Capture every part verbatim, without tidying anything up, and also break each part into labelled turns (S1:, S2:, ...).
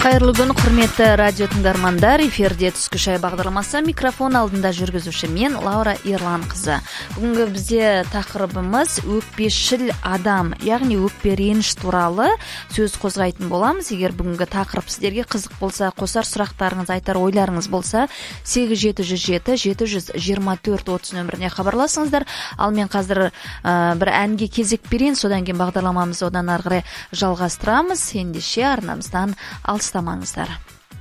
S1: Қайырлы күн, құрметті радио тыңдармандар. Эфирде түскі шай бағдарламасы, микрофон алдында жүргізуші мен Лаура Ерланқызы. Бүгінгі бізде тақырыбымыз өкпешіл адам, яғни өкпе реніш туралы сөз қозғайтын боламыз. Егер бүгінгі тақырып сіздерге қызық болса, қосар сұрақтарыңыз, айтар ойларыңыз болса, сегіз жеті жүз жеті жеті жүз жиырма төрт отыз нөміріне хабарласыңыздар. Ал мен қазір ә, бір әнге кезек берейін, содан кейін бағдарламамызды одан ары қарай жалғастырамыз. Ендеше арнамыздан алыстамаңыздар.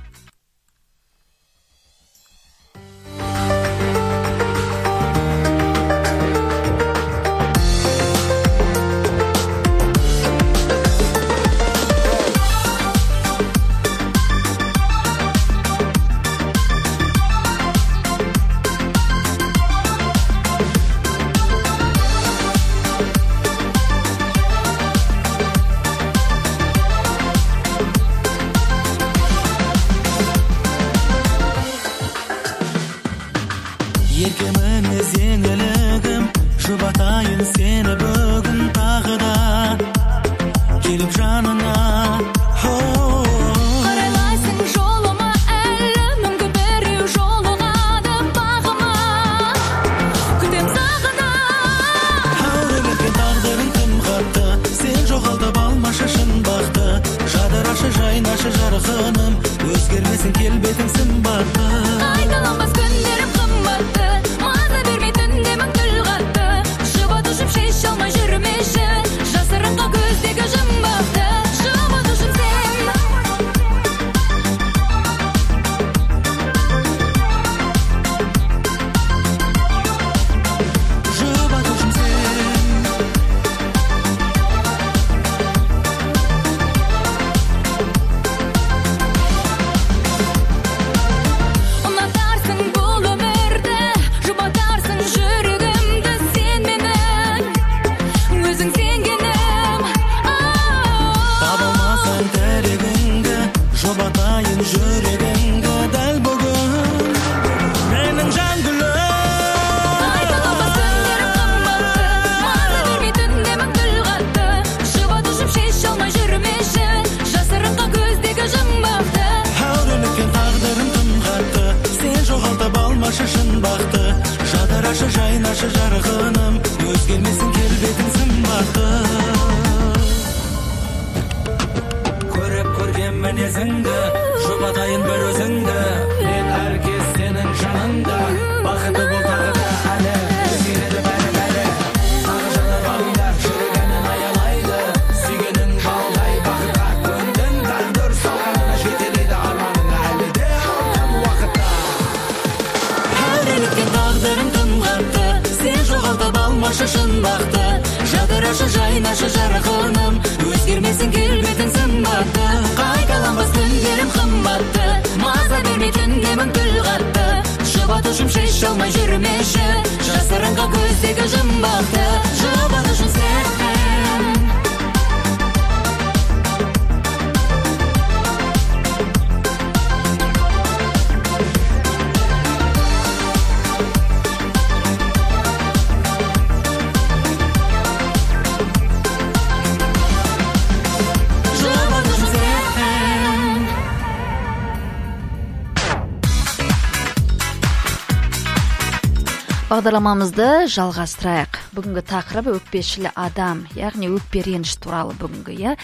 S1: Бағдарламамызды жалғастырайық. Бүгінгі тақырыбы өкпешіл адам, яғни өкпе реніш туралы бүгінгі, я.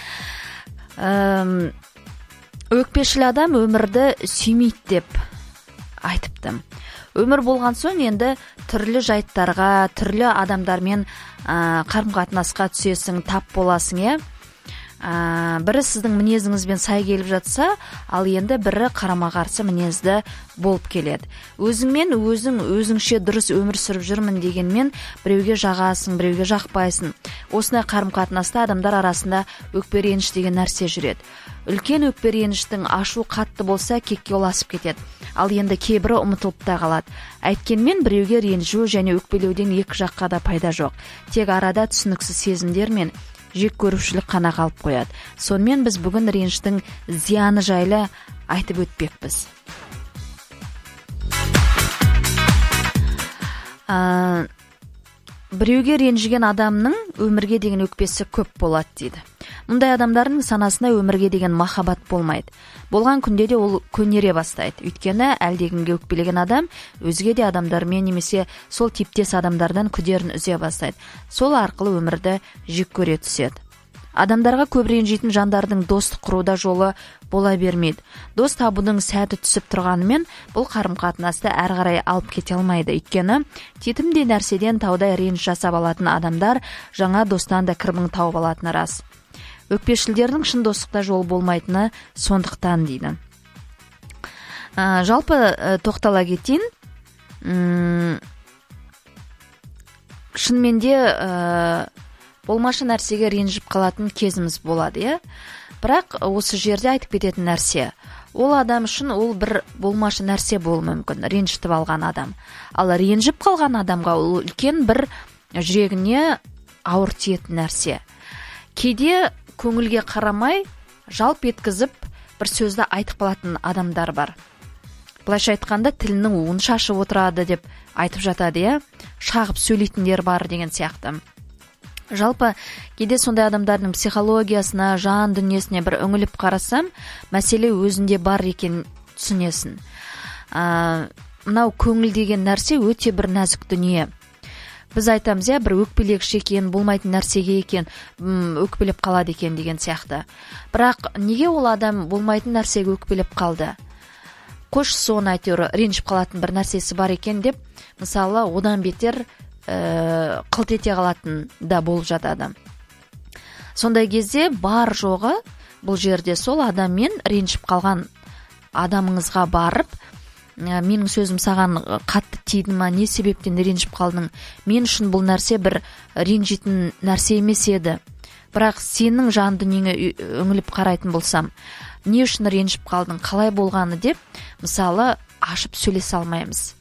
S1: Өкпешіл адам өмірді сүймейді деп айтыпты. Өмір болған соң енді түрлі жайттарға, түрлі адамдармен қарым-қатынасқа түсесің, тап боласың, я. Бірі сіздің мінезіңізбен сай келіп жатса, ал енді бірі қарама-қарсы мінезді болып келеді. Өзіңмен өзің өзіңше дұрыс өмір сүріп жүрмін дегенмен біреуге жағасың, біреуге жақпайсың. Осындай қарым-қатынаста адамдар арасында өкпе реніш деген нәрсе жүреді. Үлкен өкпе реніштің ашу қатты болса кекке ұласып кетеді. Ал енді кейбірі ұмытылып та қалады. Әйткенмен біреуге ренжу және өкпелеуден екі жаққа да пайда жоқ. Тек арада түсініксіз сезімдер мен жек көрушілік қана қалып қояды. Сонымен біз бүгін реніштің зияны жайлы айтып өтпекпіз. біреуге ренжіген адамның өмірге деген өкпесі көп болады дейді. Мұндай адамдардың санасына өмірге деген махаббат болмайды. Болған күнде де ол көнере бастайды. Өйткені әлдегімге өкпелеген адам өзге де адамдармен немесе сол типтес адамдардан күдерін үзе бастайды. Сол арқылы өмірді жек көре түседі. Адамдарға көп ренжитін жандардың достық құруда жолы бола бермейді. Дос табудың сәті түсіп тұрғанымен бұл қарым-қатынасты әрі қарай алып кете алмайды. Өйткені тетімдей нәрседен таудай реніш жасап алатын адамдар жаңа достан да кірбің тауып алатыны рас. Өкпешілдердің шын достықта жол болмайтыны сондықтан дейді. Ә, жалпы ә, тоқтала кетейін. М- шынымен де ә, болмашы нәрсеге ренжіп қалатын кезіміз болады, иә. Бірақ осы жерде айтып кететін нәрсе, ол адам үшін ол бір болмашы нәрсе болуы мүмкін, ренжітіп алған адам. Ал ренжіп қалған адамға ол үлкен бір жүрегіне ауыр тиетін нәрсе. Кейде көңілге қарамай жалп еткізіп бір сөзді айтып қалатын адамдар бар. Былайша айтқанда тілінің уын шашып отырады деп айтып жатады, иә. Шағып сөйлейтіндер бар деген сияқты. Жалпы кейде сондай адамдардың психологиясына, жан дүниесіне бір үңіліп қарасам, мәселе өзінде бар екен түсінесің. Ә, мынау көңіл деген нәрсе өте бір нәзік дүние. Біз айтамыз, иә, бір өкпелегіш екен, болмайтын нәрсеге екен, өкпелеп қалады екен деген сияқты. Бірақ неге ол адам болмайтын нәрсеге өкпелеп қалды? Қош соны әйтеуір ренжіп қалатын бір нәрсесі бар екен деп, мысалы, одан бетер Ә, қылт ете қалатын да болып жатады. Сондай кезде бар жоғы бұл жерде сол адаммен ренжіп қалған адамыңызға барып, ә, менің сөзім саған қатты тиді ма, не себептен ренжіп қалдың? Мен үшін бұл нәрсе бір ренжитін нәрсе емес еді. Бірақ сенің жан дүниеңе үңіліп қарайтын болсам, не үшін ренжіп қалдың, қалай болғаны деп, мысалы, ашып сөйлесе алмаймыз.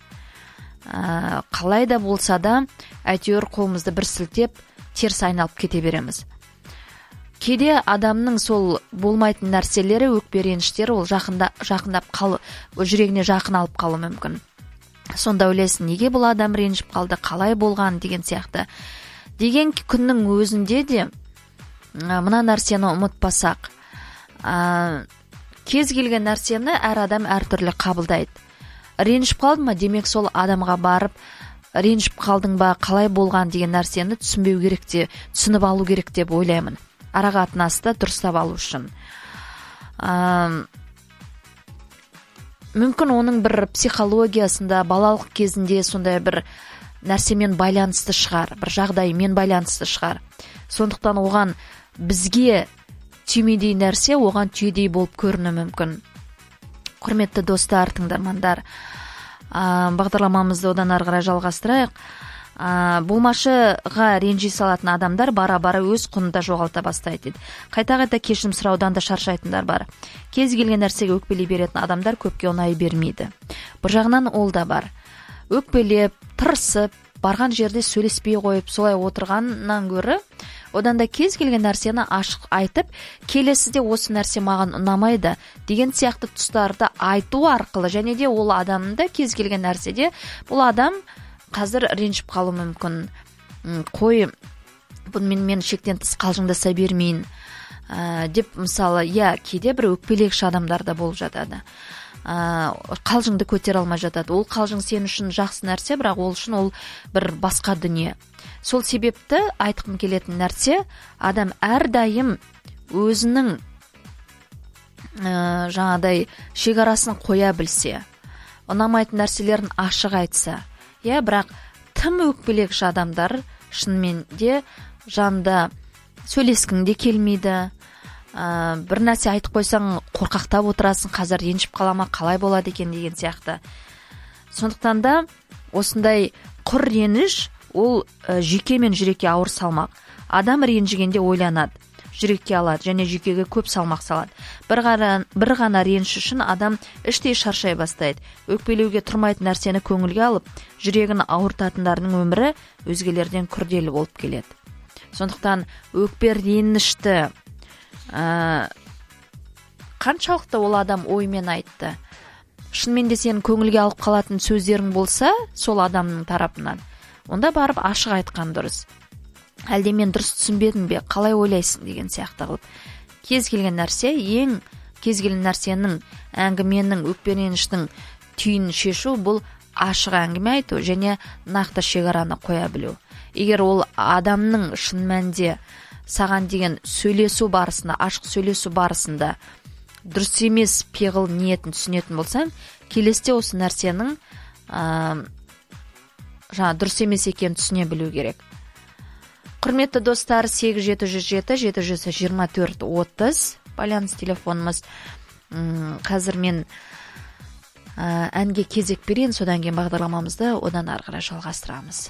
S1: Ә, қалай да болса да әйтеуір қолымызды бір сілтеп теріс айналып кете береміз. Кейде адамның сол болмайтын нәрселері, өкпе реніштері ол жақында, жақындап қалу, жүрегіне жақын алып қалу мүмкін. Сонда ойлайсың, неге бұл адам ренжіп қалды, қалай болған деген сияқты. Деген күннің өзінде де ә, мына нәрсені ұмытпасақ, ә, кез келген нәрсені әр адам әртүрлі қабылдайды. Ренжіп қалды ма, демек сол адамға барып, ренжіп қалдың ба, қалай болған деген нәрсені түсінбеу керек те, түсініп алу керек деп ойлаймын. Араға қатынасты дұрыстап алу үшін. Ә, мүмкін оның бір психологиясында, балалық кезінде сондай бір нәрсемен байланысты шығар, бір жағдаймен байланысты шығар. Сондықтан оған бізге түймедей нәрсе, оған түйедей болып көріну мүмкін. Құрметті достар, тыңдармандар, ә, бағдарламамызды одан ары қарай жалғастырайық. Ә, болмашыға ренжи салатын адамдар бара-бара өз құнында жоғалта бастайды. Қайта-қайта кешірім сұраудан да шаршайтындар бар. Кез келген нәрсеге өкпелей беретін адамдар көпке ұнай бермейді. Бір жағынан ол да бар. Өкпелеп, тырысып, барған жерде сөйлеспей қойып, солай отырғаннан гөрі, одан да кез келген нәрсені ашық айтып, келесіде осы нәрсе маған ұнамайды деген сияқты тұстарды айту арқылы, және де ол адамды кез келген нәрседе бұл адам қазір ренжіп қалу мүмкін. Қой, бұнымен мен шектен тыс қалжыңдаса бермейін ә, деп, мысалы, иә, кейде бір өкпелегіш адамдар да болып жатады. Ә, қалжыңды көтере алмай жатады. Ол қалжың сен үшін жақсы нәрсе, бірақ ол үшін ол бір басқа дүние. Сол себепті айтқым келетін нәрсе, адам әрдайым өзінің ә, жаңадай шекарасын қоя білсе, ұнамайтын нәрселерін ашық айтса, иә, бірақ тым өкпелегіш адамдар шынымен де жанында сөйлескің де келмейді. Ә, бір нәрсе айтып қойсаң қорқақтап отырасың, қазір ренжіп қалама, қалай болады екен деген сияқты. Сондықтан да осындай құр реніш ол ә, жүйке мен жүрекке ауыр салмақ. Адам ренжігенде ойланады, жүрекке алады және жүйкеге көп салмақ салады. Бір ғана, бір ғана реніш үшін адам іштей шаршай бастайды. Өкпелеуге тұрмайтын нәрсені көңілге алып, жүрегін ауыртатындардың өмірі өзгелерден күрделі болып келеді. Сондықтан өкпе ренішті ә, қаншалықты ол адам оймен айтты. Шынымен де сен көңілге алып қалатын сөздерің болса, сол адамның тарапынан, онда барып ашық айтқан дұрыс. Әлде мен дұрыс түсінбедім бе, қалай ойлайсың деген сияқты қылып. Кез келген нәрсе, ең кез келген нәрсенің, әңгіменің, өкпе-реніштің түйінін шешу бұл ашық әңгіме айту және нақты шекараны қоя білу. Егер ол адамның шын мәнінде саған деген сөйлесу барысында, ашық сөйлесу барысында дұрыс емес пиғыл ниетін түсінетін болсаң, келесте осы нәрсенің ә, жаңа дұрыс емес екенін түсіне білу керек. Құрметті достар, сегіз жеті жүз жеті жеті жүз жиырма төрт отыз байланыс телефонымыз. Қазір мен ә, әнге кезек берейін, содан кейін бағдарламамызды одан ары қарай жалғастырамыз.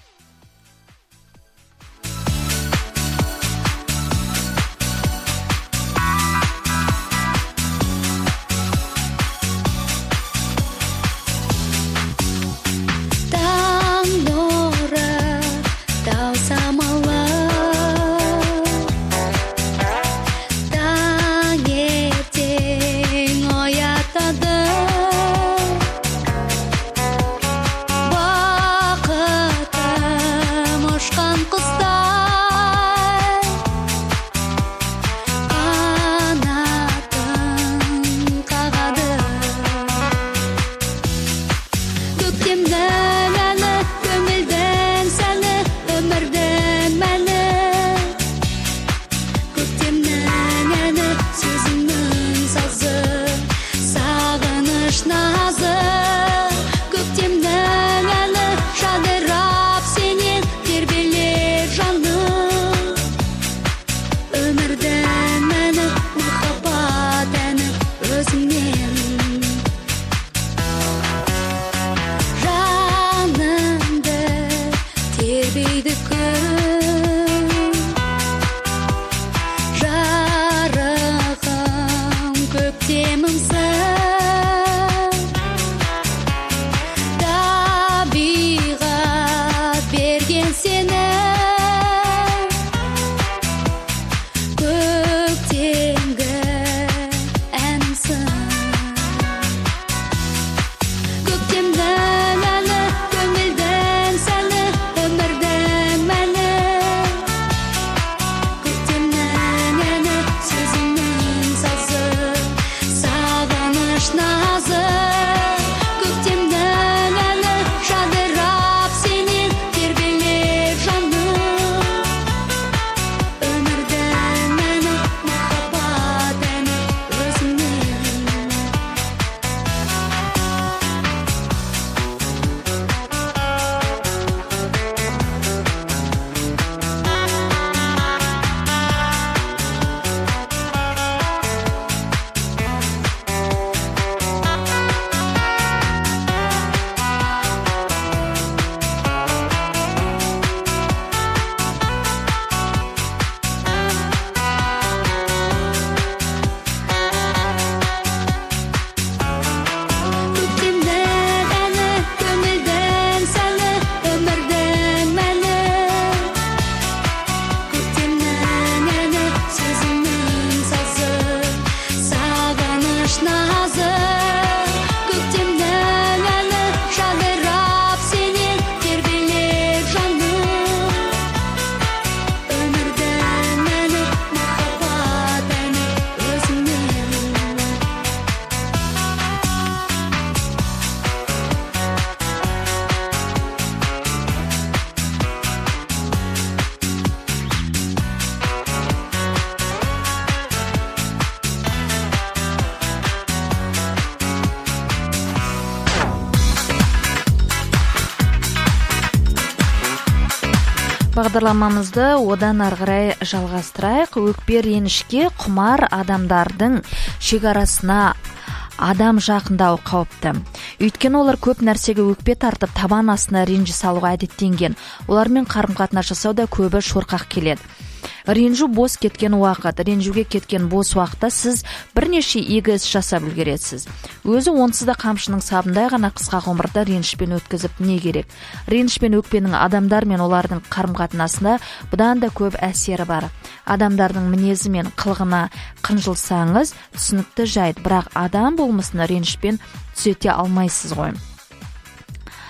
S1: Бағдарламамызды одан ары қарай жалғастырайық. Өкпе ренішке құмар адамдардың шекарасына адам жақындау қауіпті. Өйткені олар көп нәрсеге өкпе тартып, табан астына ренжі салуға әдеттенген. Олармен қарым-қатынас жасауда көбі шорқақ келеді. Ренжу бос кеткен уақыт, ренжуге кеткен бос уақытта сіз бірнеше игі іс жасап үлгересіз. Өзі онсыз да қамшының сабындай ғана қысқа ғұмырда ренішпен өткізіп не керек? Реніш пен өкпенің адамдар мен олардың қарым-қатынасында бұдан да көп әсері бар. Адамдардың мінезі мен қылығына қынжылсаңыз, түсінікті жайт, бірақ адам болмысына ренішпен түзете алмайсыз ғой.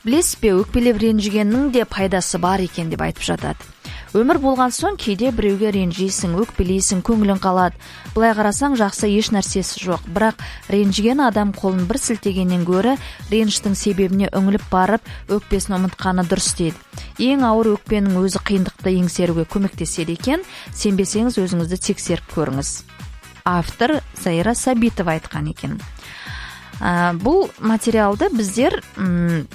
S1: Білесіз бе, өкпелеп ренжігеннің де пайдасы бар екен деп айтып жатады. Өмір болған соң кейде біреуге ренжисің, өкпелейсің, көңілің қалады. Былай қарасаң жақсы еш нәрсесі жоқ. Бірақ ренжіген адам қолын бір сілтегеннен гөрі реніштің себебіне үңіліп барып, өкпесін ұмытқаны дұрыс дейді. Ең ауыр өкпенің өзі қиындықты еңсеруге көмектеседі екен. Сенбесеңіз өзіңізді тексеріп көріңіз. Автор Заира Сабитова айтқан екен. Ә, бұл материалды біздер м,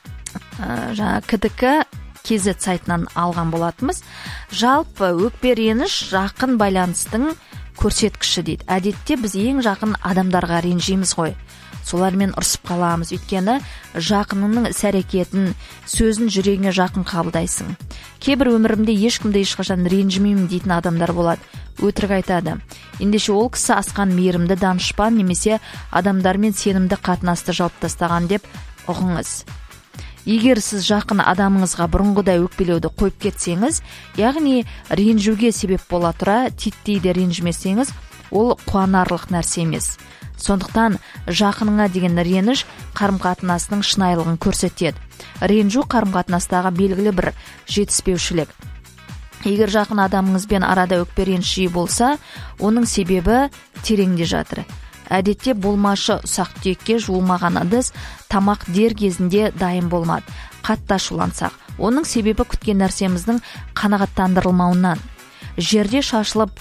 S1: ә, жаңа КДК кз сайтынан алған болатымыз. Жалпы өкпе реніш жақын байланыстың көрсеткіші дейді. Әдетте біз ең жақын адамдарға ренжиміз ғой. Солармен ұрсып қаламыз. Өйткені жақыныңның іс-әрекетін, сөзін жүрегіңе жақын қабылдайсың. Кейбір өмірімде ешкімді ешқашан ренжімеймін дейтін адамдар болады. Өтірік айтады. Ендеше ол кісі асқан мейірімді данышпан немесе адамдармен сенімді қатынасты жауып тастаған деп ұғыңыз. Егер сіз жақын адамыңызға бұрынғыдай өкпелеуді қойып кетсеңіз, яғни ренжуге себеп бола тұра титтейді ренжімесеңіз, ол қуанарлық нәрсе емес. Сондықтан жақыныңа деген реніш қарым-қатынасының шынайылығын көрсетеді. Ренжу қарым-қатынастағы белгілі бір жетіспеушілік. Егер жақын адамыңызбен арада өкпе реніш жиі болса, оның себебі тереңде жатыр. Әдетте болмашы ұсақ түйекке жуылмаған ыдыс тамақ дер кезінде дайын болмады. Қатты ашулансақ, оның себебі күткен нәрсеміздің қанағаттандырылмауынан. Жерде шашылып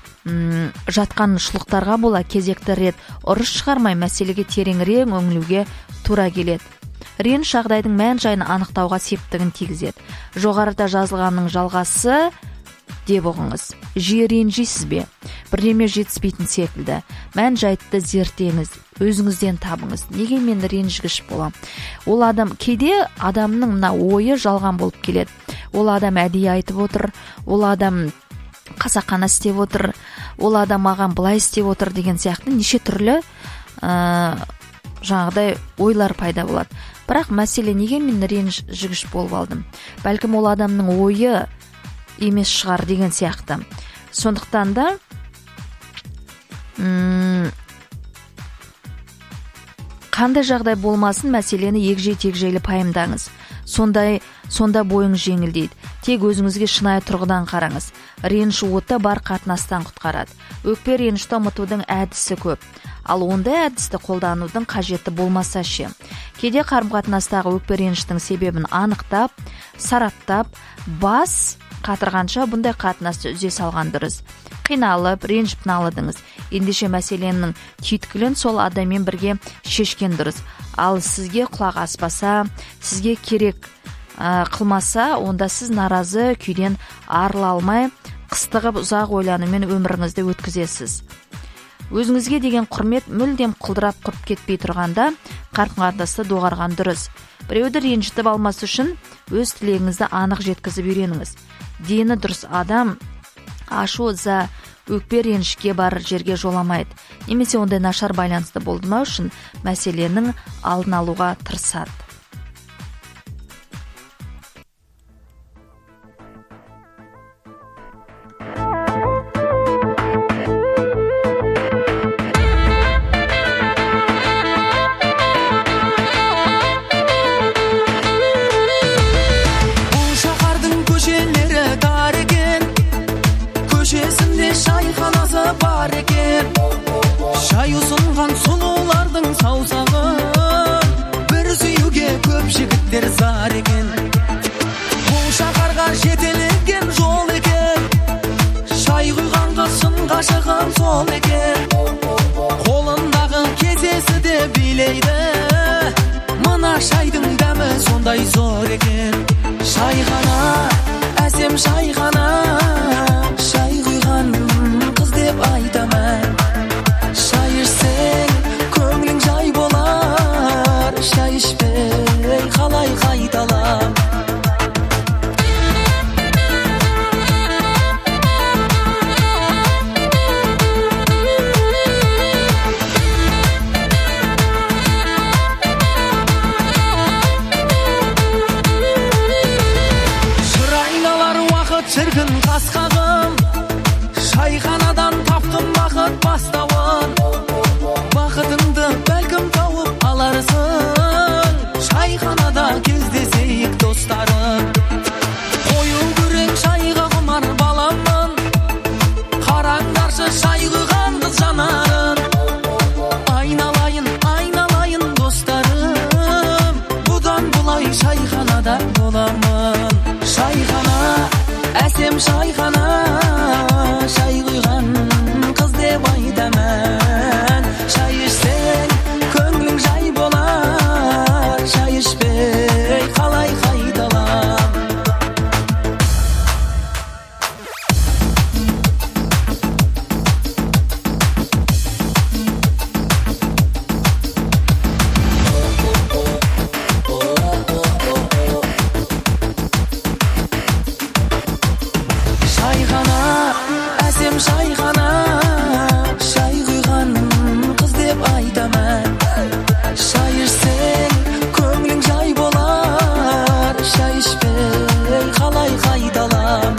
S1: м, жатқан шұлықтарға бола кезекті рет ұрыс шығармай мәселеге тереңірек үңілуге тура келеді. Реніш жағдайдың мән-жайын анықтауға септігін тигізеді. Жоғарыда жазылғанның жалғасы деп ұғыңыз. Жиі ренжисіз бе? Бірдеме жетіспейтін секілді. Мән-жайтты зерттеңіз, өзіңізден табыңыз. Неге мен ренжігіш болам? Ол адам кейде адамның мына ойы жалған болып келеді. Ол адам әдейі айтып отыр, ол адам қасақана істеп отыр, ол адам маған былай істеп отыр деген сияқты неше түрлі ә, жаңағыдай ойлар пайда болады. Бірақ мәселе неге мен ренжігіш болып алдым? Бәлкім ол адамның ойы емес шығар деген сияқты. Сондықтан да м- қандай жағдай болмасын мәселені егжей-тегжейлі пайымдаңыз. Сондай, сонда бойың жеңілдейді. Тек өзіңізге шынайы тұрғыдан қараңыз. Реніш оты бар қатынастан құтқарады. Өкпе ренішті ұмытудың әдісі көп. Ал ондай әдісті қолданудың қажеті болмаса ше. Кейде қарым-қатынастағы өкпе реніштің себебін анықтап, сараптап, бас қатырғанша бұндай қатынасты үзе салған дұрыс. Қиналып, ренжіп налыдыңыз. Ендеше мәселенің түйткілін сол адаммен бірге шешкен дұрыс. Ал сізге құлақ аспаса, сізге керек ә, қылмаса, онда сіз наразы күйден арыла алмай, қыстығып ұзақ ойланумен өміріңізді өткізесіз. Өзіңізге деген құрмет мүлдем құлдырап құрып кетпей тұрғанда, қарым-қатынасты доғарған дұрыс. Біреуді ренжітіп алмас үшін өз тілегіңізді анық жеткізіп үйреніңіз. Дені дұрыс адам ашу ыза өкпе ренішке бар жерге жоламайды. Немесе ондай нашар байланысты болдырмау үшін мәселенің алдын алуға тырысады.
S2: Шай ұсынған сұлулардың саусағын бір сүйуге көп жігіттер зар екен. Бұл шаһарға жетелеген жол екен. Шай құйған қышын ғашығым сол екен. Қолындағы кесесі де билейді. Мына шайдың дәмі сондай зор екен. Шай ғана, әсем шай ғана, шай құйған қыз деп айтамын. Шай ішсең, көңілің жай болар, шай ішпей қалай қайталам. Шыр айналар уақыт шіркін шай құйған қыз жанарын. Айналайын, айналайын достарым, бұдан бұлай шайханада боламын. Шайхана, әсем шайхана, шай құйған қыз деп айтамын. Шай ішсең көңілің жай болар, шай ішпей қалай қайталам. Шайхана, әсем шайхана, шай құйған қыз деп айтамын. Шай ішсең көңілің жай болар, шай ішпей қалай қайталам.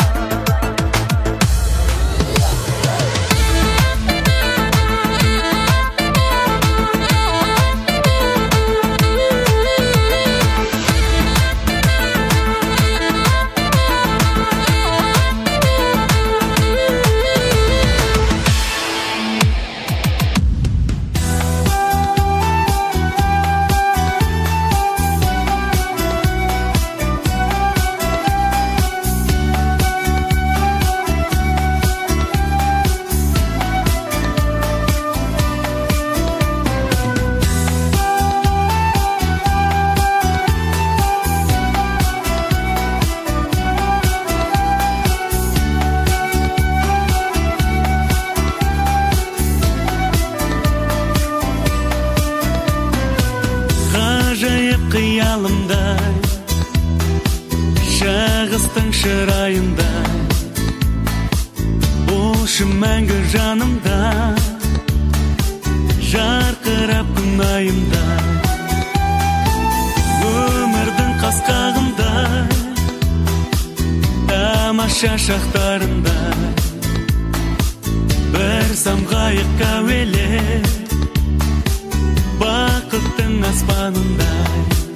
S2: Ғажайып қиялымдай, шығыстың шырайындай, болшы мәңгі жанымда, жарқырап күн айымдай. Өмірдің қасқағындай, тамаша шақтарындай, бір самғайық әуелеп, бақыттың аспанындай,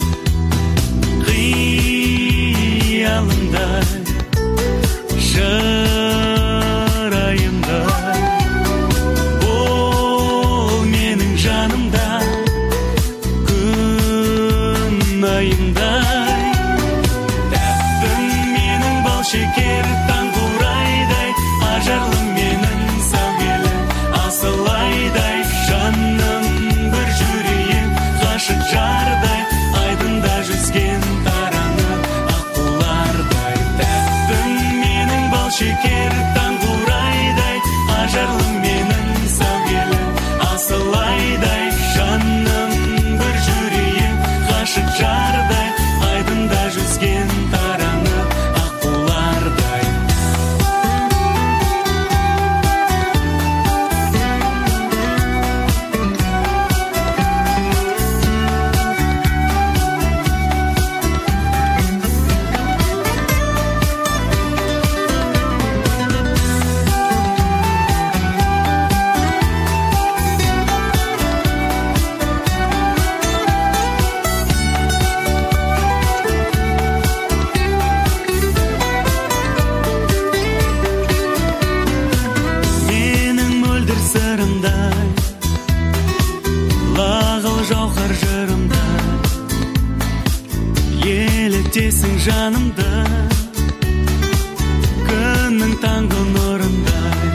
S2: қиялымдай, шырайымдай, ол менің жанымда, күн айымдай. Тәттім менің бал шекер таңқурайдай, ажарлы менің сәулелі асылайдай, жаным бір жүрейін ғашық жардай, айдында жүзген тараны аққулардай. Тәттім менің бал шекер таңқурайдай, ажарлы менің сәулелі асылайдай, жаным бір жүрейін ғашық жардай, айдында жүзген тараны аққулардай. Менің мөлдір сырымдай, лағыл жауһар жырымдай, елітесің жанымды, күннің таңғы нұрындай.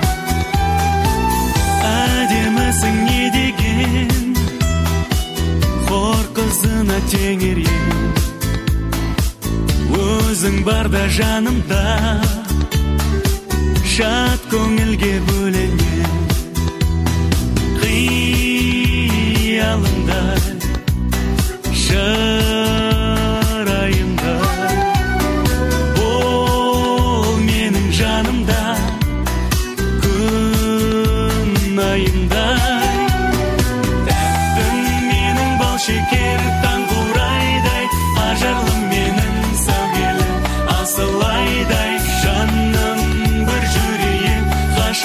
S2: Әдемісің не деген, хор қызына теңерген, өзің барда жанымда, шат көңілге бөленген. Қиялымдай, шырайымдай, ол менің жанымда, күн айымдай. Тәттім менің бал шекер таңқурайдай, ажарлы менің сәулелі асылайдай, жаным бір жүрейін ғашық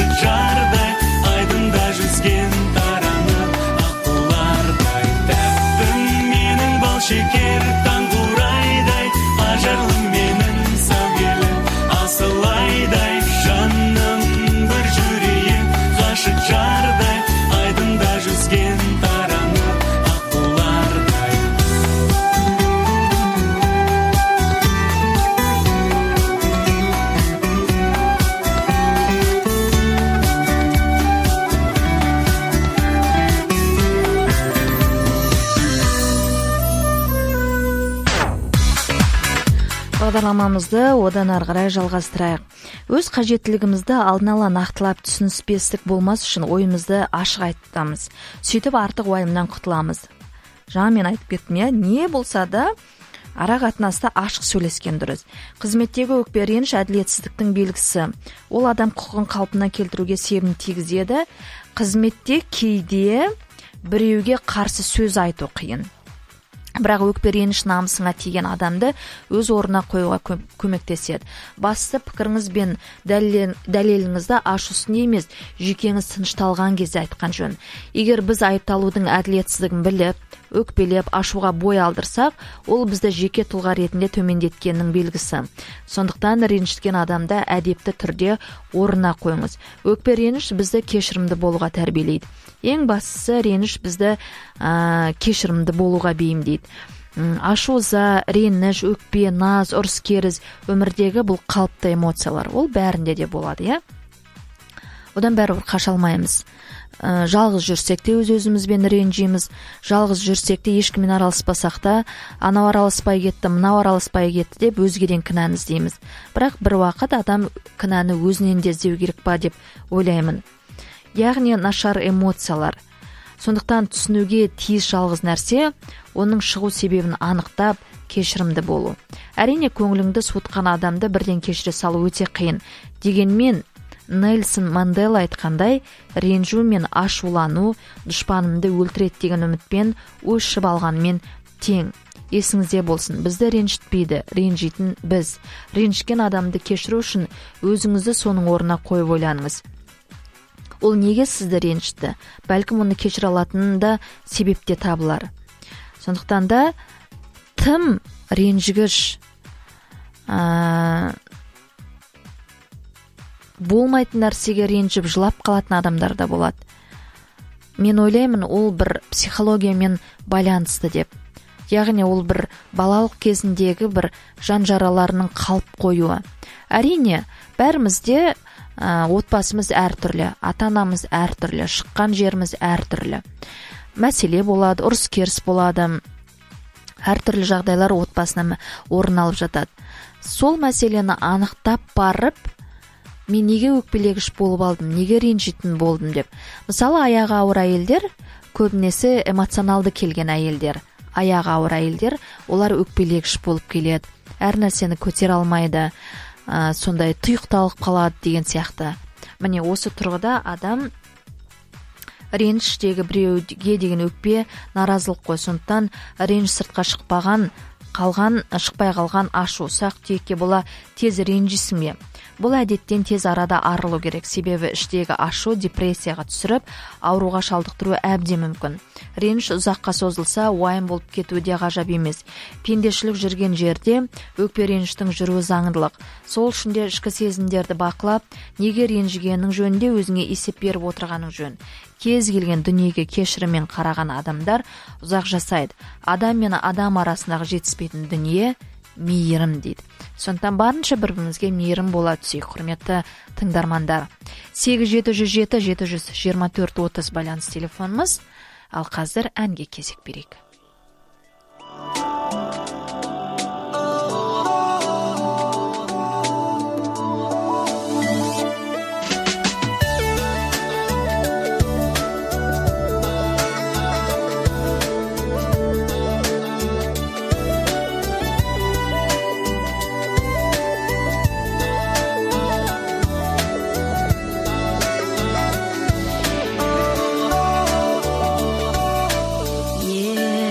S1: Бағдарламамызды одан ары қарай жалғастырайық. Өз қажеттілігімізді алдын ала нақтылап түсініспестік болмас үшін ойымызды ашық айтамыз. Сөйтіп артық уайымнан құтыламыз. Жаңа мен айтып кеттім, я, не болса да ара қатынаста ашық сөйлескен дұрыс. Қызметтегі өкпе реніш әділетсіздіктің белгісі. Ол адам құқығын қалпына келтіруге себебін тигізеді. Қызметте кейде біреуге қарсы сөз айту қиын. Бірақ өкпе реніш намысыңа тиген адамды өз орнына қоюға көмектеседі. Басты пікіріңіз бен дәлеліңізді ашу үстінде емес, жүйкеңіз тынышталған кезде айтқан жөн. Егер біз айыпталудың әділетсіздігін біліп, өкпелеп, ашуға бой алдырсақ, ол бізді жеке тұлға ретінде төмендеткеннің белгісі. Сондықтан ренжіткен адамды әдепті түрде орнына қойыңыз. Өкпе реніш бізді кешірімді болуға тәрбиелейді. Ең бастысы реніш бізді ә, кешірімді болуға бейімдейді. Ашу, ыза, реніш, өкпе, наз, ұрыс керіс өмірдегі бұл қалыпты эмоциялар. Ол бәрінде де болады, я? Одан бәрібір қаша алмаймыз. Ә, жалғыз жүрсек те өз өзімізбен ренжиміз. Жалғыз жүрсек те ешкіммен араласпасақ та, анау араласпай кетті, мынау араласпай кетті деп өзгеден кінәні іздейміз. Бірақ бір уақыт адам кінәні өзінен де іздеу керек па деп ойлаймын. Яғни нашар эмоциялар. Сондықтан түсінуге тиіс жалғыз нәрсе, оның шығу себебін анықтап, кешірімді болу. Әрине, көңіліңді суытқан адамды бірден кешіре салу өте қиын. Дегенмен, Нельсон Мандела айтқандай, ренжу мен ашулану дұшпанымды өлтіреді деген үмітпен өшіп алғанмен тең. Есіңізде болсын, бізді ренжітпейді, ренжитін біз. Ренжіткен адамды кешіру үшін өзіңізді соның орнына қойып ойланыңыз. Ол неге сізді ренжітті? Бәлкім оны кешіре алатынында себеп те табылар. Сондықтан да тым ренжігіш, ә, болмайтын нәрсеге ренжіп жылап қалатын адамдар да болады. Мен ойлаймын, ол бір психологиямен байланысты деп. Яғни ол бір балалық кезіндегі бір жан жараларының қалып қоюы. Әрине, бәрімізде ә, отбасымыз әртүрлі, ата-анамыз әртүрлі, шыққан жеріміз әртүрлі. Мәселе болады, ұрыс керіс болады. Әртүрлі жағдайлар отбасына орын алып жатады. Сол мәселені анықтап барып, мен неге өкпелегіш болып алдым, неге ренжитін болдым деп. Мысалы, аяғы ауыр әйелдер, көбінесе эмоционалды келген әйелдер. Аяғы ауыр әйелдер, олар өкпелегіш болып келеді. Әр нәрсені көтере алмайды, ә, сондай тұйықталып қалады деген сияқты. Міне осы тұрғыда адам реніштегі біреуге деген өкпе наразылық қой. Сондықтан реніш сыртқа шықпаған, қалған, шықпай қалған ашу, ұсақ түйекке бола тез ренжисің бе? Бұл әдеттен тез арада арылу керек, себебі іштегі ашу депрессияға түсіріп, ауруға шалдықтыруы әбден мүмкін. Реніш ұзаққа созылса, уайым болып кетуі де ғажап емес. Пендешілік жүрген жерде өкпе реніштің жүруі заңдылық. Сол үшін де ішкі сезімдерді бақылап, неге ренжігенің жөнінде өзіңе есеп беріп отырғаның жөн. Кез келген дүниеге кешіріммен қараған адамдар ұзақ жасайды. Адам мен адам арасындағы жетіспейтін дүние мейірім дейді. Сондықтан барынша бір-бірімізге мейірім бола түсейік, құрметті тыңдармандар. сегіз жеті жүз жеті жеті жүз жиырма төрт отыз байланыс телефонымыз. Ал қазір әнге кезек берейік.
S3: Yeah.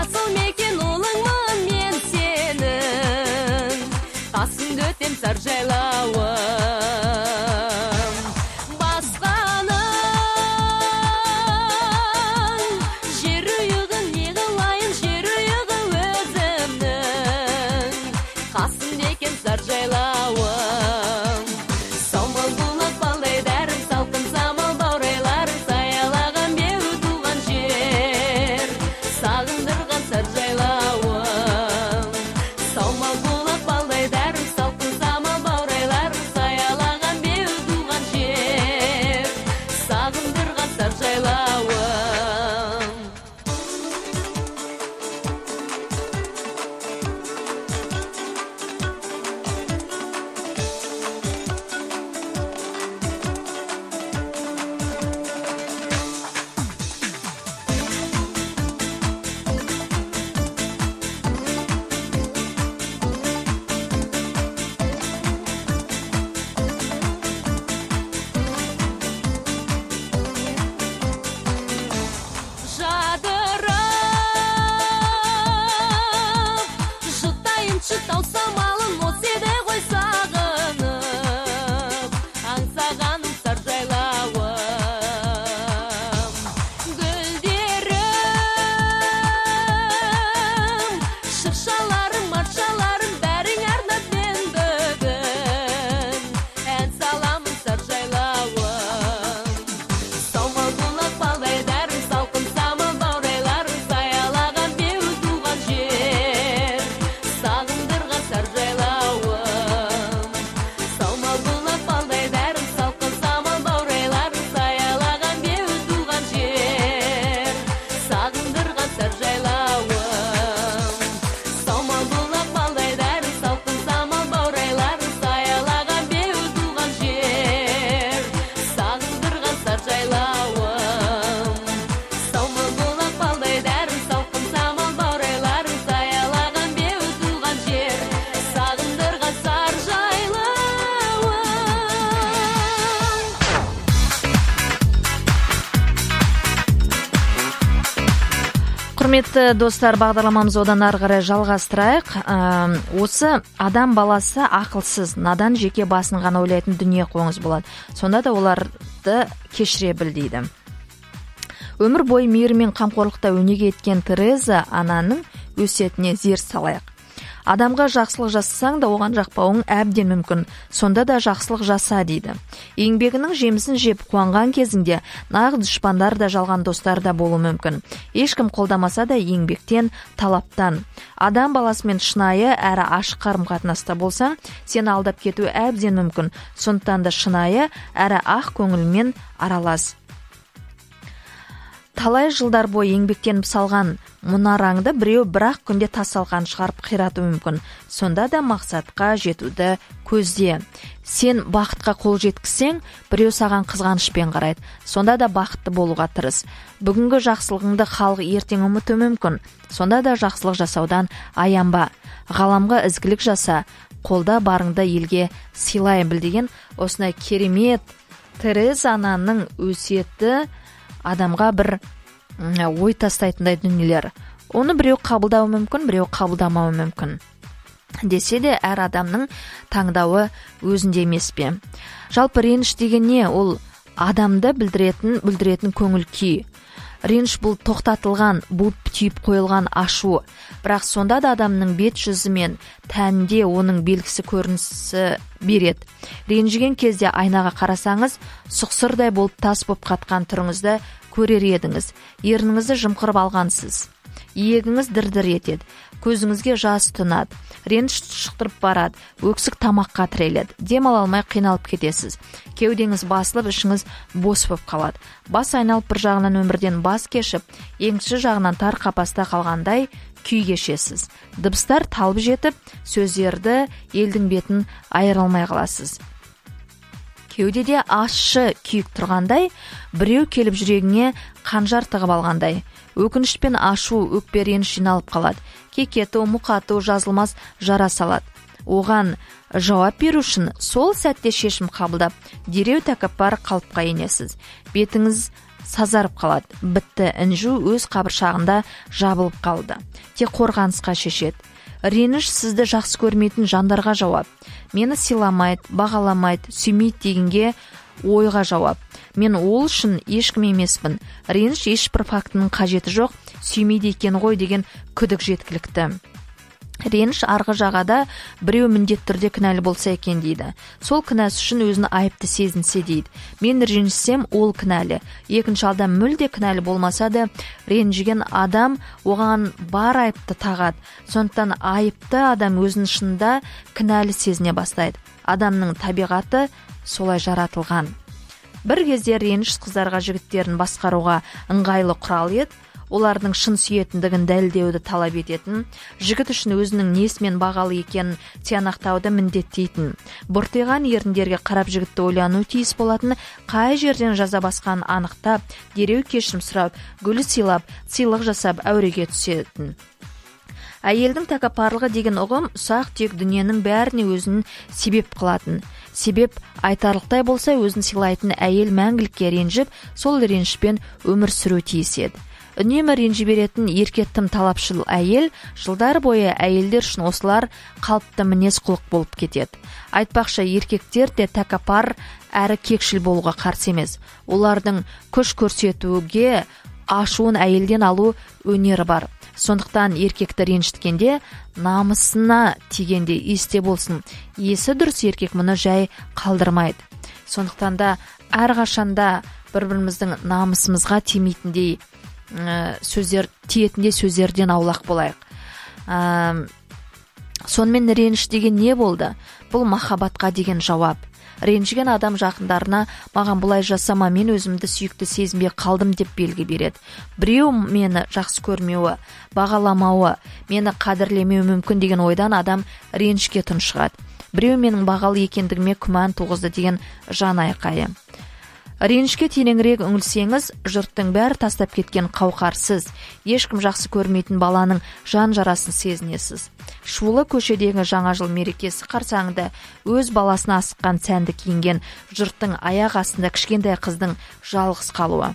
S3: жасыл мекен ұлыңмын мен сенің, қасыңды өтем сар жайлауым. Басқаның жер үйігін не қылайын, жер үйігі өзімнің, қасымда екен сар жайлауым. Самал бұлақ балдай дәрім, салқын самал баурайларың, саялаған беу туған жер, сағындырған сар жайлауым. Самал бұлақ балдай дәрім, салқын самал баурайларың, саялаған беу туған жер, сағындырған сар жайлауым. Жадырап, жұтайыншы тау самалын, осы еді ғой сағынып, аңсағаным сар жайлауым. Гүлдерім, шыршаларым, маршаларым, бәрің арнап мен бүгін, ән саламын сар жайлауым. Самал бұлақ балдай дәрім, салқын самал баурайларың, саялаған беу туған жер, сағындырған сар жайлауым. Самал бұлақ балдай дәрім, салқын самал баурайларың, саялаған беу туған жер, сағындырған сар жайлауым. Самал бұлақ балдай дәрім, салқын самал баурайларың, саялаған беу туған жер, сағындырған сар жайлауым. Самал бұлақ балдай дәрім, салқын самал баурайларың, саялаған беу туған жер, сағындырған сар жайлауым.
S1: Құрметті достар, бағдарламамыз одан ары қарай жалғастырайық. Ә, осы адам баласы ақылсыз, надан, жеке басын ғана ойлайтын дүние қоңыз болады. Сонда да оларды кешіре біл дейді. Өмір бойы мейірім мен қамқорлықта өнеге еткен Тереза ананың өсиетіне зер салайық. Адамға жақсылық жасасаң да оған жақпауың әбден мүмкін. Сонда да жақсылық жаса дейді. Еңбегінің жемісін жеп қуанған кезіңде нағыз дұшпандар да жалған достар да болуы мүмкін. Ешкім қолдамаса да еңбектен, талаптан. Адам баласымен шынайы әрі ашық қарым-қатынаста болсаң, сені алдап кету әбден мүмкін. Сондықтан да шынайы әрі ақ көңілмен аралас. Талай жылдар бойы еңбектеніп салған мұнараңды біреу бір-ақ күнде тас-талқан шығарып қирату мүмкін. Сонда да мақсатқа жетуді көзде. Сен бақытқа қол жеткізсең, біреу саған қызғанышпен қарайды. Сонда да бақытты болуға тырыс. Бүгінгі жақсылығыңды халық ертең ұмытуы мүмкін. Сонда да жақсылық жасаудан аянба. Ғаламға ізгілік жаса, қолда барыңды елге сыйлай біл деген осындай керемет Тереза ананың өсиеті адамға бір ой тастайтындай дүниелер. Оны біреу қабылдауы мүмкін, біреу қабылдамауы мүмкін. Десе де әр адамның таңдауы өзінде емес пе. Жалпы реніш деген не? Ол адамды білдіретін, білдіретін көңіл күй. Реніш бұл тоқтатылған, буып түйіп қойылған ашу. Бірақ сонда да адамның бет жүзі мен тәнінде оның белгісі көрінісі береді. Ренжіген кезде айнаға қарасаңыз, сұқсырдай болып тас болып қатқан түріңізді көрер едіңіз. Ерніңізді жымқырып алғансыз. Иегіңіз дір-дір етеді. Көзіңізге жас тұнады. Реніш шықтырып барады. Өксік тамаққа тіреледі. Дем ала алмай қиналып кетесіз. Кеудеңіз басылып, ішіңіз бос болып қалады. Бас айналып бір жағынан өмірден бас кешіп, екінші жағынан тар қапаста қалғандай күй кешесіз. Дыбыстар талып жетіп, сөздерді елдің бетін айыра алмай қаласыз. Кеудеде ащы күйік тұрғандай, біреу келіп жүрегіңе қанжар тығып алғандай. Өкініш пен ашу, өкпе реніш жиналып қалады. Кекету, мұқату жазылмас жара салады. Оған жауап беру үшін сол сәтте шешім қабылдап, дереу тәкаппар қалыпқа енесіз. Бетіңіз сазарып қалады. Бітті, інжу өз қабыршағында жабылып қалды. Тек қорғанысқа шешеді. Реніш сізді жақсы көрмейтін жандарға жауап. Мені сыйламайды, бағаламайды, сүймейді дегенге ойға жауап. Мен ол үшін ешкім емеспін. Реніш ешбір фактының қажеті жоқ, сүймейді екен ғой деген күдік жеткілікті. Реніш арғы жағада біреу міндетті түрде кінәлі болса екен дейді. Сол кінәсі үшін өзін айыпты сезінсе дейді. Мен ренжісем, ол кінәлі. Екінші адам мүлде кінәлі болмаса да, ренжіген адам оған бар айыпты тағады. Сондықтан айыпты адам өзінің шынында кінәлі сезіне бастайды. Адамның табиғаты солай жаратылған. Бір кезде реніш қыздарға жігіттерін басқаруға ыңғайлы құрал еді. Олардың шын сүйетіндігін дәлелдеуді талап ететін, жігіт үшін өзінің несімен бағалы екенін тиянақтауды міндеттейтін. Бұртиған еріндерге қарап жігітті ойлану тиіс болатын, қай жерден жаза басқанын анықтап, дереу кешірім сұрап, гүл сыйлап, сыйлық жасап әуреге түсетін. Әйелдің тәкаппарлығы деген ұғым ұсақ түйек дүниенің бәріне өзін себеп қылатын. Себеп айтарлықтай болса, өзін сыйлайтын әйел мәңгілікке ренжіп, сол ренішпен өмір сүру тиіс еді. Үнемі ренжи беретін ерке тым талапшыл әйел жылдар бойы әйелдер үшін осылар қалыпты мінез құлық болып кетеді. Айтпақшы, еркектер де тәкаппар әрі кекшіл болуға қарсы емес. Олардың күш көрсетуге ашуын әйелден алу өнері бар. Сондықтан еркекті ренжіткенде намысына тигенде есте болсын. Есі дұрыс еркек мұны жай қалдырмайды. Сондықтан да әрқашанда бір-біріміздің намысымызға тимейтіндей сөздер, тиетінде сөздерден аулақ болайық. Ә, сонымен реніш деген не болды? Бұл махаббатқа деген жауап. Ренжіген адам жақындарына маған бұлай жасама, мен өзімді сүйікті сезінбей қалдым деп белгі береді. Біреу мені жақсы көрмеуі, бағаламауы, мені қадірлемеуі мүмкін деген ойдан адам ренішке тұншығады. Біреу менің бағалы екендігіме күмән туғызды деген жан айқайы. Ренішке тереңірек үңілсеңіз, жұрттың бәрі тастап кеткен қауқарсыз, ешкім жақсы көрмейтін баланың жан жарасын сезінесіз. Шулы көшедегі жаңа жыл мерекесі қарсаңында өз баласына асыққан сәнді киінген жұрттың аяқ астында кішкентай қыздың жалғыз қалуы.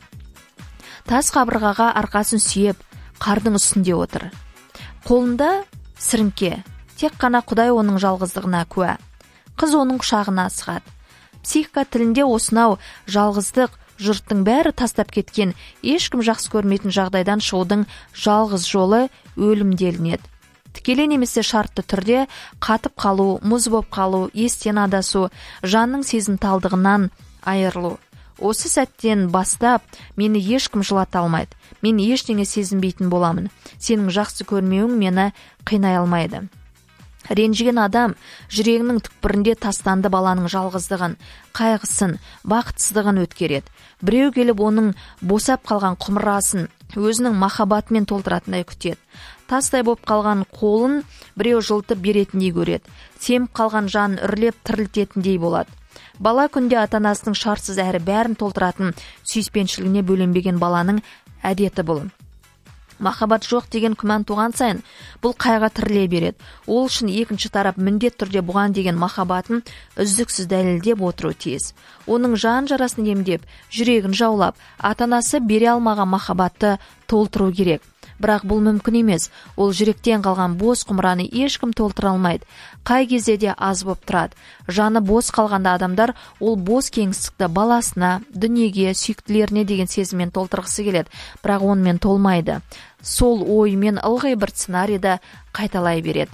S1: Тас қабырғаға арқасын сүйеп, қардың үстінде отыр. Қолында сіріңке, тек қана Құдай оның жалғыздығына куә. Қыз оның құшағына асығады. Психика тілінде осынау жалғыздық, жұрттың бәрі тастап кеткен, ешкім жақсы көрмейтін жағдайдан шығудың жалғыз жолы өлім делінеді. Тікелей немесе шартты түрде қатып қалу, мұз боп қалу, естен адасу, жанның сезімталдығынан айырылу. Осы сәттен бастап мені ешкім жылата алмайды. Мен ештеңе сезінбейтін боламын. Сенің жақсы көрмеуің мені қинай алмайды. Ренжіген адам жүрегінің түкпірінде тастанды баланың жалғыздығын, қайғысын, бақытсыздығын өткереді. Біреу келіп оның босап қалған құмырасын өзінің махаббатымен толтыратындай күтеді. Тастай боп қалған қолын біреу жылтып беретіндей көреді. Семіп қалған жан үрлеп тірілтетіндей болады. Бала күнде ата-анасының шартсыз әрі бәрін толтыратын сүйіспеншілігіне бөленбеген баланың әдеті бұл. Махаббат жоқ деген күмән туған сайын бұл қайға тіріле береді. Ол үшін екінші тарап міндет түрде бұған деген махаббатын үздіксіз дәлелдеп отыру тиіс. Оның жан жарасын емдеп, жүрегін жаулап, ата-анасы бере алмаған махаббатты толтыру керек. Бірақ бұл мүмкін емес. Ол жүректен қалған бос құмыраны ешкім толтыра алмайды. Қай кезде де аз боп тұрады. Жаны бос қалғанда адамдар ол бос кеңістікті баласына, дүниеге, сүйіктілеріне деген сезіммен толтырғысы келеді. Бірақ онымен толмайды. Сол оймен ылғи бір сценарийді қайталай береді.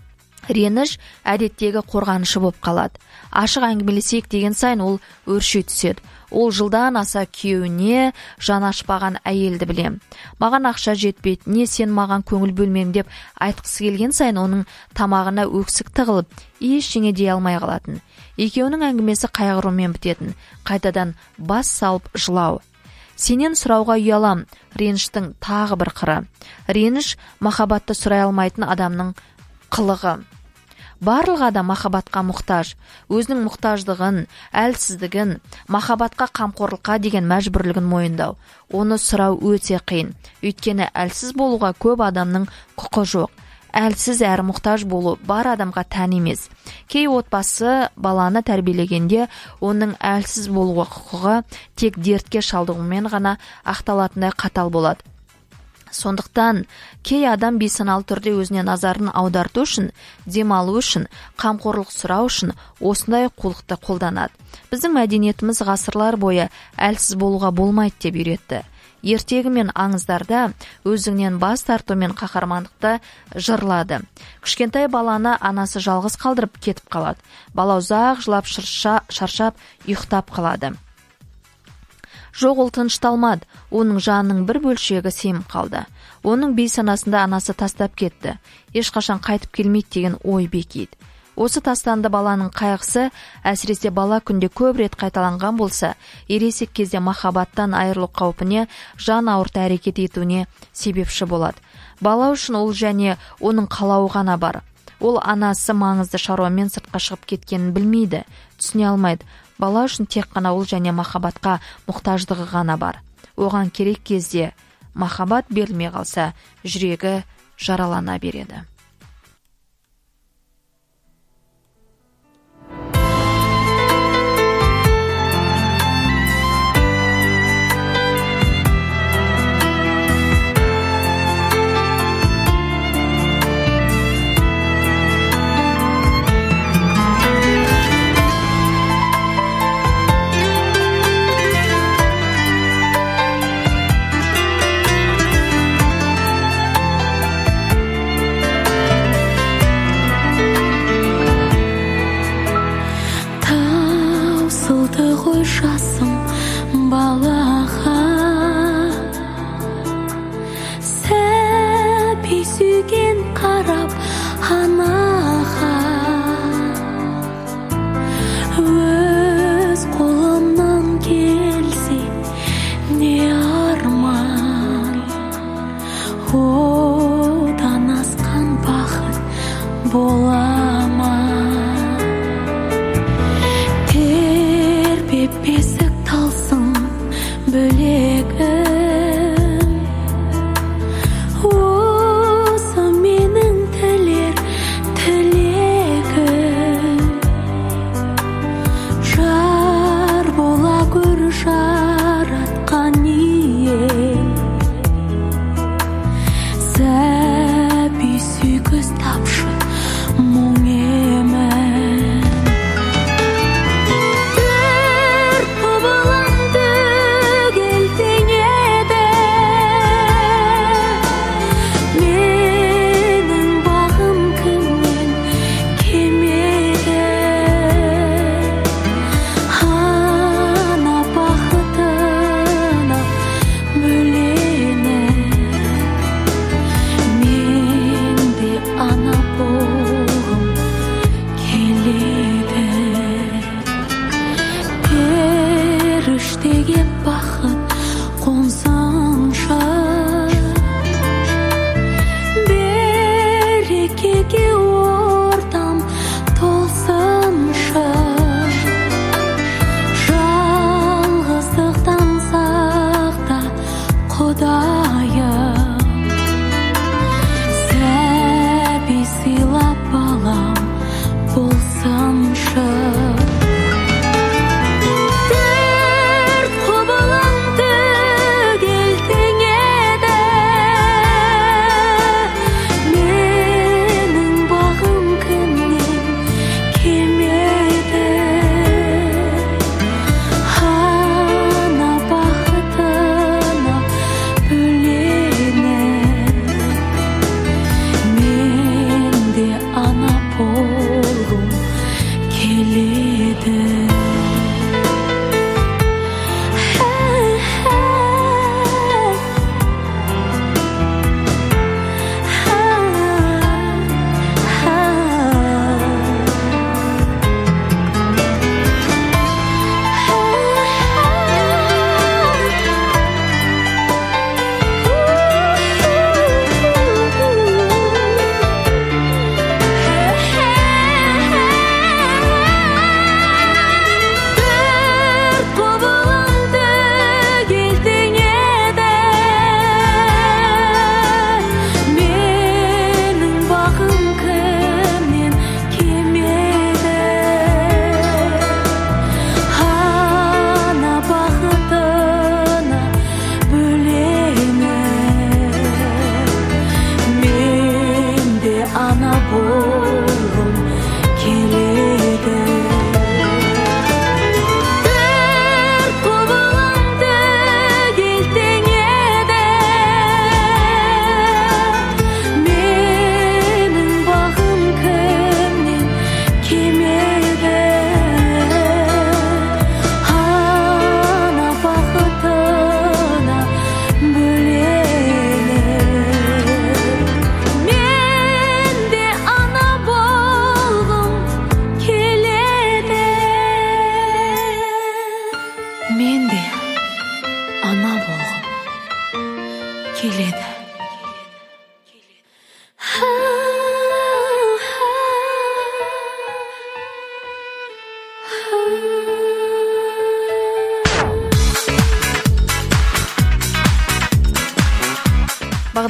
S1: Реніш әдеттегі қорғанышы боп қалады. Ашық әңгімелесек деген сайын ол өрши түседі. Ол жылдан аса күйеуіне жан ашпаған әйелді білем. Маған ақша жетпейді, не сен маған көңіл бөлмең деп айтқысы келген сайын оның тамағына өксік тығылып, ештеңе дей алмай қалатын. Екеуінің әңгімесі қайғырумен бітетін, қайтадан бас салып жылау. Сенен сұрауға ұялам, реніштің тағы бір қыры. Реніш махаббатты сұрай алмайтын адамның қылығы. Барлық адам махаббатқа мұқтаж. Өзінің мұқтаждығын, әлсіздігін, махаббатқа қамқорлыққа деген мәжбүрлігін мойындау. Оны сұрау өте қиын. Өйткені әлсіз болуға көп адамның құқы жоқ. әлсіз әрі мұқтаж болу бар адамға тән емес. Кей отбасы баланы тәрбиелегенде оның әлсіз болуға құқығы тек дертке шалдығумен ғана ақталатындай қатал болады. Сондықтан кей адам бейсаналы түрде өзіне назарын аударту үшін, демалу үшін, қамқорлық сұрау үшін осындай қулықты қолданады. Біздің мәдениетіміз ғасырлар бойы әлсіз болуға болмайды деп үйретті. Ертегі мен аңыздарда өзіңнен бас тарту мен қаһармандықты жырлады. Кішкентай баланы анасы жалғыз қалдырып кетіп қалады. Бала ұзақ жылап шаршап ұйықтап қалады. Жоқ, ол тынышталмады. Оның жанының бір бөлшегі семіп қалды. Оның бейсанасында анасы тастап кетті. Ешқашан қайтып келмейді деген ой бекиді. Осы тастанды баланың қайғысы, әсіресе бала күнде көп рет қайталанған болса, ересек кезде махаббаттан айырылу қаупіне, жан ауырты әрекет етуіне себепші болады. Бала үшін ол және оның қалауы ғана бар. Ол анасы маңызды шаруамен сыртқа шығып кеткенін білмейді, түсіне алмайды. Бала үшін тек қана ол және махаббатқа мұқтаждығы ғана бар. Оған керек кезде махаббат берілмей қалса, жүрегі жаралана береді.
S4: More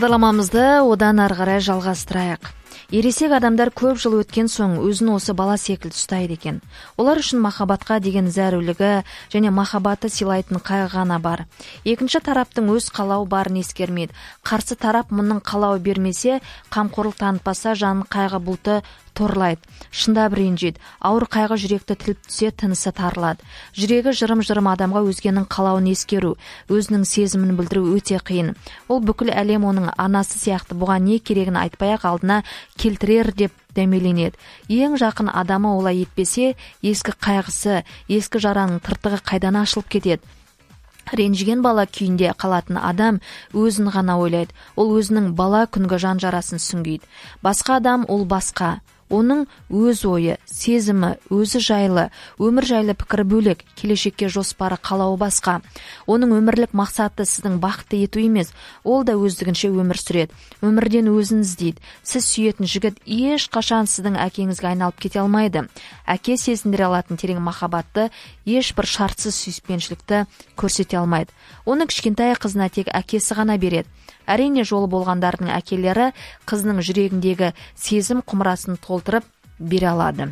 S1: Бағдарламамызды одан ары қарай жалғастырайық. Ересек адамдар көп жыл өткен соң өзін осы бала секілді ұстайды екен. Олар үшін махаббатқа деген зәрулігі және махаббаты сыйлайтын қайғы ғана бар. Екінші тараптың өз қалауы барын ескермейді. Қарсы тарап мұның қалауы бермесе, қамқорлық танытпаса, жанын қайғы бұлты торлайды. Шындап ренжиді. Ауыр қайғы жүректі тіліп түсе, тынысы тарылады. Жүрегі жырым-жырым адамға өзгенің қалауын ескеру, өзінің сезімін білдіру өте қиын. Ол бүкіл әлем оның анасы сияқты бұған не керегін айтпай-ақ алдына келтірер деп дәмеленеді. Ең жақын адамы олай етпесе, ескі қайғысы, ескі жараның тыртығы қайдан ашылып кетеді. Ренжіген бала күйінде қалатын адам өзін ғана ойлайды. Ол өзінің бала күнгі жан жарасын сүңгейді. Басқа адам ол басқа. Оның өз ойы, сезімі, өзі жайлы, өмір жайлы пікірі бөлек, келешекке жоспары қалауы басқа. Оның өмірлік мақсаты сіздің бақытты ету емес, ол да өздігінше өмір сүреді. Өмірден өзін іздейді. Сіз сүйетін жігіт еш қашан сіздің әкеңізге айналып кете алмайды. Әке сезіндіре алатын терең махаббатты, ешбір шартсыз сүйіспеншілікті көрсете алмайды. Оны кішкентай қызына тек әкесі ғана береді. Әрине, жолы болғандардың әкелері қызының жүрегіндегі сезім құмырасын толтырып бере алады.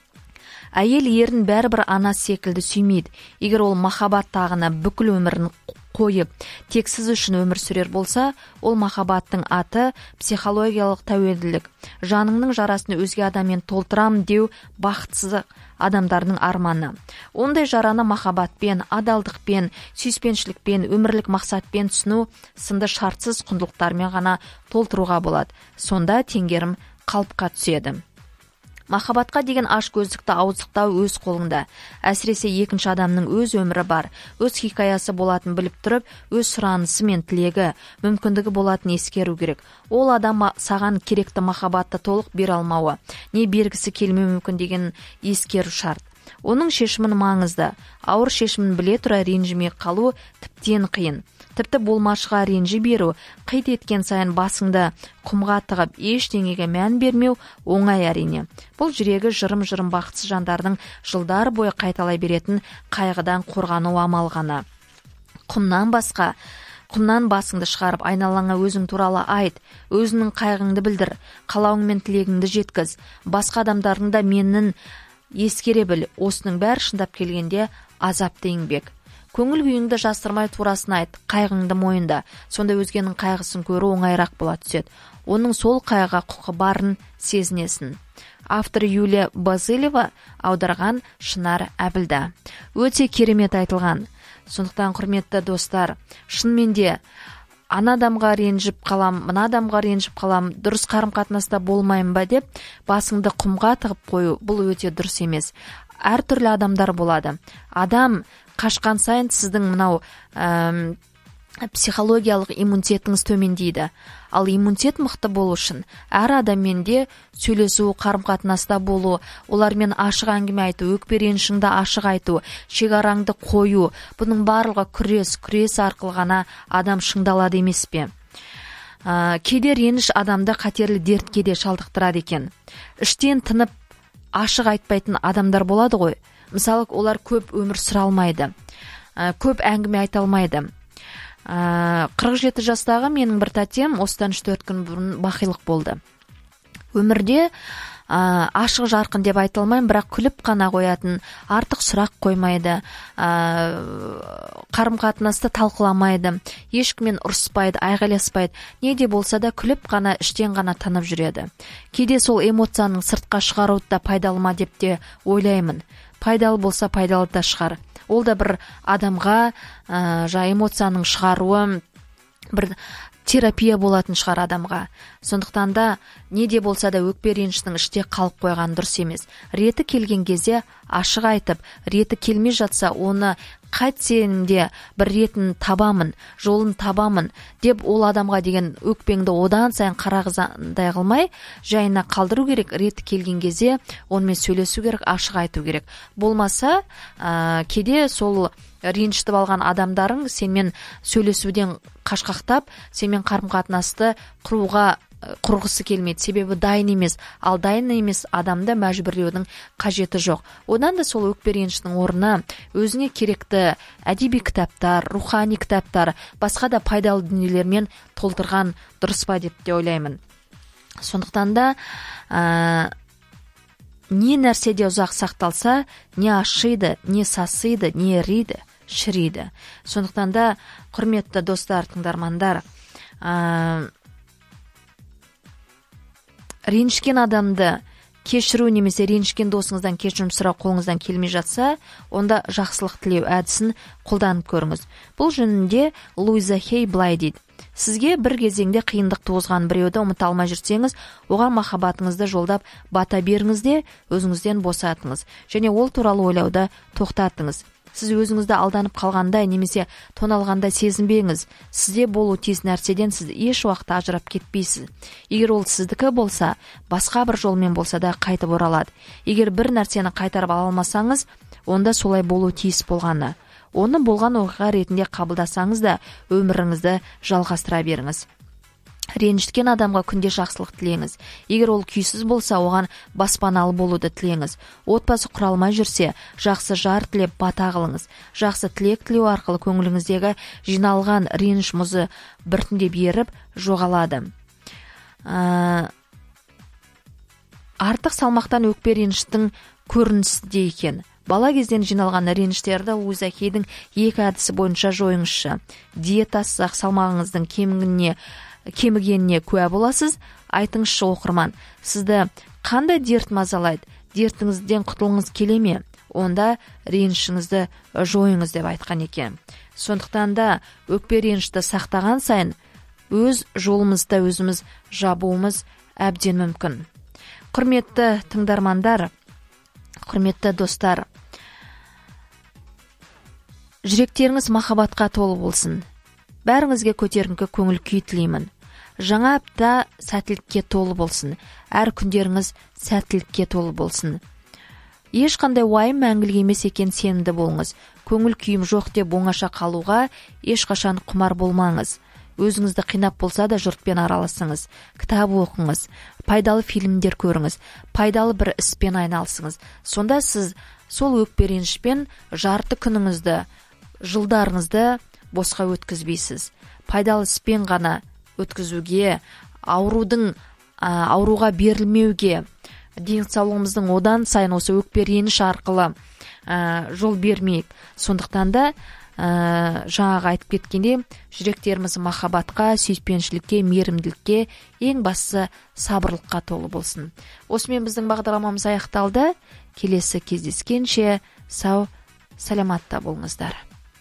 S1: Әйел ерін бәрібір анасы секілді сүймейді. Егер ол махаббат тағына бүкіл өмірін қойып, тек сіз үшін өмір сүрер болса, ол махаббаттың аты психологиялық тәуелділік. Жаныңның жарасын өзге адаммен толтырам деу бақытсыз адамдардың арманы. Ондай жараны махаббатпен, адалдықпен, сүйіспеншілікпен, өмірлік мақсатпен түсіну сынды шартсыз құндылықтармен ғана толтыруға болады. Сонда теңгерім қалыпқа түседі. Махаббатқа деген ашкөздікті ауыздықтау өз қолыңда. Әсіресе екінші адамның өз өмірі бар, өз хикаясы болатын біліп тұрып, өз сұранысы мен тілегі, мүмкіндігі болатын ескеру керек. Ол адам саған керекті махаббатты толық бере алмауы, не бергісі келмеуі мүмкін деген ескеру шарт. Оның шешімін маңызды. Ауыр шешімін біле тұра ренжімей қалу тіптен қиын. Тіпті болмашыға ренжи беру, қит еткен сайын басыңды құмға тығып, ештеңеге мән бермеу оңай әрине. Бұл жүрегі жырым-жырым бақытсыз жандардың жылдар бойы қайталай беретін қайғыдан қорғану амал ғана. Құмнан басқа, құмнан басыңды шығарып, айналаңа өзің туралы айт, өзінің қайғыңды білдір, қалауың мен тілегіңді жеткіз. Басқа адамдардың да менің ескере біл, осының бәрі шындап келгенде азапты еңбек. Көңіл күйіңді жастырмай турасын айт, қайғыңды мойында. Сонда өзгенің қайғысын көру оңайырақ бола түседі. Оның сол қайғыға құқы барын сезінесің. Автор Юлия Базылева, аударған Шынар Әбілда. Өте керемет айтылған. Сондықтан, құрметті достар, шынымен де ана адамға ренжіп қалам, мына адамға ренжіп қалам, дұрыс қарым-қатынаста болмайын ба деп, басыңды құмға тығып қою, бұл өте дұрыс емес. Әртүрлі адамдар болады. Адам қашқан сайын сіздің мынау ә, психологиялық иммунитетіңіз төмендейді. Ал иммунитет мықты болу үшін әр адаммен де сөйлесу, қарым-қатынаста болу, олармен ашық әңгіме айту, өкпе ренішіңді ашық айту, шекараңды қою, бұның барлығы күрес, күрес арқылы ғана адам шыңдалады емес пе? Ә, кейде реніш адамды қатерлі дертке де шалдықтырады екен. Іштен тынып ашық айтпайтын адамдар болады ғой. Мысалы, олар көп өмір сүре алмайды, көп әңгіме айта алмайды. қырық жеті жастағы менің бір тәтем осыдан үш төрт күн бұрын бақилық болды. Өмірде ашық жарқын деп айта алмаймын, бірақ күліп қана қоятын, артық сұрақ қоймайды, қарым-қатынасты талқыламайды, ешкіммен ұрыспайды, айғайласпайды, не де болса да күліп қана, іштен ғана тынып жүреді. Кейде сол эмоцияның сыртқа шығаруды да пайдалы ма деп те ойлаймын. Пайдалы болса пайдалы да шығар. Ол да бір адамға ә, жа эмоцияның шығаруы бір терапия болатын шығар адамға. Сондықтан да не де болса да өкпе реніштің іште қалып қойған дұрыс емес. Реті келген кезде ашық айтып, реті келмей жатса, оны қайтсем де бір ретін табамын, жолын табамын деп ол адамға деген өкпеңді одан сайын қарағызандай қылмай, жайына қалдыру керек. Реті келген кезде онымен сөйлесу керек, ашық айту керек. Болмаса, ә, кейде сол ренжітіп алған адамдарың сенмен сөйлесуден қашқақтап, сенмен қарым-қатынасты құруға құрғысы келмейді, себебі дайын емес. Ал дайын емес адамды мәжбүрлеудің қажеті жоқ. Одан да сол өкпе реніштің орнына өзіңе керекті әдеби кітаптар, рухани кітаптар, басқа да пайдалы дүниелермен толтырған дұрыс па деп те ойлаймын. Сондықтан да ә, не нәрседе ұзақ сақталса, не ашиды, не сасиды, не ериді, шіриді. Сондықтан да, құрметті достар, тыңдармандар, ә, ренішкен адамды кешіру немесе ренішкен досыңыздан кешірім сұрау қолыңыздан келмей жатса, онда жақсылық тілеу әдісін қолданып көріңіз. Бұл жөнінде Луиза Хей былай дейді: сізге бір кезеңде қиындық туғызған біреуді ұмыта алмай жүрсеңіз, оған махаббатыңызды жолдап бата беріңіз де өзіңізден босатыңыз, және ол туралы ойлауды тоқтатыңыз. Сіз өзіңізді алданып қалғандай немесе тоналғандай сезінбеңіз. Сізде болу тиіс нәрседен сіз еш уақытта ажырап кетпейсіз. Егер ол сіздікі болса, басқа бір жолмен болса да қайтып оралады. Егер бір нәрсені қайтарып ала алмасаңыз, онда солай болу тиіс болғаны. Оны болған оқиға ретінде қабылдасаңыз да, өміріңізді жалғастыра беріңіз. Ренжіткен адамға күнде жақсылық тілеңіз. Егер ол күйсіз болса, оған баспаналы болуды тілеңіз. Отбасы құралмай жүрсе, жақсы жар тілеп бата қылыңыз. Жақсы тілек тілеу арқылы көңіліңіздегі жиналған реніш мұзы біртіндеп еріп жоғалады. Ә... Артық салмақтан өкпе реніштің көрінісі де екен. Бала кезден жиналған реніштерді Луиза Хейдің екі әдісі бойынша жойыңызшы. Диетасы салмағыңыздың кемігіне кемігеніне куә боласыз. Айтыңызшы, оқырман, сізді қандай дерт мазалайды? Дертіңізден құтылыңыз келе ме? Онда ренішіңізді жойыңыз деп айтқан екен. Сондықтан да өкпе ренішті сақтаған сайын өз жолымызда өзіміз жабуымыз әбден мүмкін. Құрметті тыңдармандар, құрметті достар, жүректеріңіз махаббатқа толы болсын. Бәріңізге көтеріңкі көңіл күй тілеймін. Жаңа апта сәттілікке толы болсын. Әр күндеріңіз сәттілікке толы болсын. Ешқандай уайым мәңгілік емес екен сенімді болыңыз. Көңіл күйім жоқ деп оңаша қалуға ешқашан құмар болмаңыз. Өзіңізді қинап болса да жұртпен араласыңыз. Кітап оқыңыз. Пайдалы фильмдер көріңіз. Пайдалы бір іспен айналысыңыз. Сонда сіз сол өкпе ренішпен жарты күніңізді, жылдарыңызды босқа өткізбейсіз. Пайдалы іспен ғана өткізуге, аурудың ауруға берілмеуге, денсаулығымыздың одан сайын осы өкпе реніш арқылы ә, жол бермейік. Сондықтан да ә, жаңағы айтып кеткенде, жүректеріміз махаббатқа, сүйіспеншілікке, мейірімділікке, ең бастысы сабырлыққа толы болсын. Осымен біздің бағдарламамыз аяқталды. Келесі кездескенше сау, саламатта болыңыздар.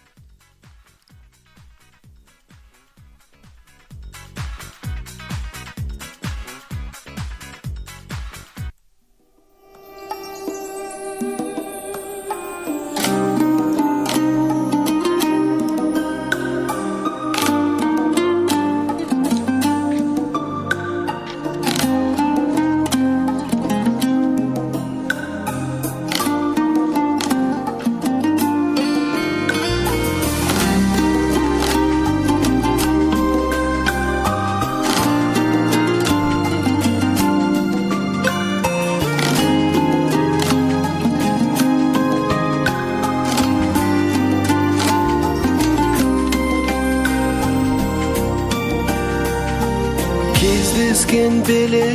S4: Кездескен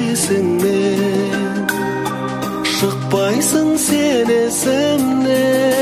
S4: белесіңмен, шықпайсың сен есімнен.